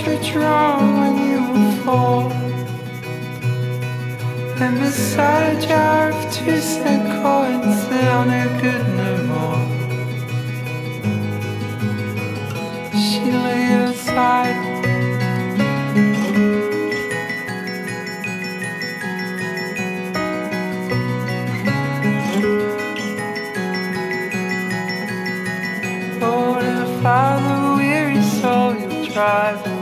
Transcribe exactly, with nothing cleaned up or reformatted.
your drum when you will fall. And beside a jar of two cent coins, they are no good no more. She laid aside. Lord, if I the weary soul you'll drive.